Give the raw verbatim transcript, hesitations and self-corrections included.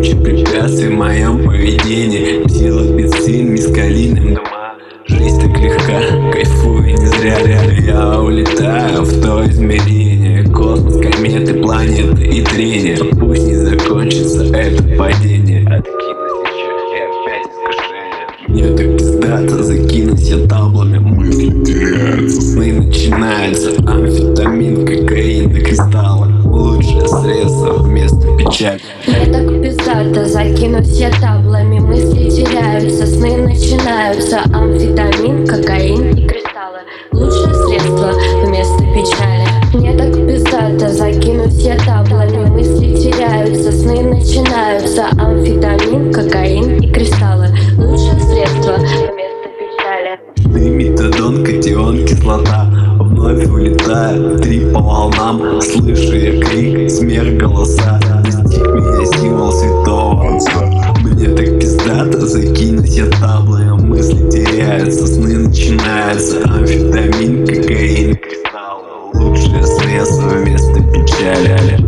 Куча препятствий в моем поведении. Сила бензин, мискалиным дома. Жизнь так легка, кайфую не зря. Я улетаю в то измерение. Космос, кометы, планеты и трения. Пусть не закончится это падение. Откинусь еще и опять искушение. Мне так пиздато, закинусь я таблами. Мысли теряются, сны начинаются. Амфетамин, кокаин и кристаллы. Лучшее средство вместо печали. Мне так пиздато, закинусь я таблами. Мысли теряются, сны начинаются. Амфетамин, кокаин и кристаллы. Лучшее средство вместо печали. Мне так пиздато, закинусь я таблами. Мысли теряются, сны начинаются. Амфетамин, кокаин и кристаллы. Лучшее средство вместо печали. Ты метадон, катион, кислота. Вновь улетаю, три по волнам. Слышу я крик, смех, голоса. Достиг меня символ святого отца. Мне так пиздато, закинусь я таблами. Мысли теряются, сны начинаются. Амфетамин, кокаин, кристаллы. Лучшее средство вместо печали.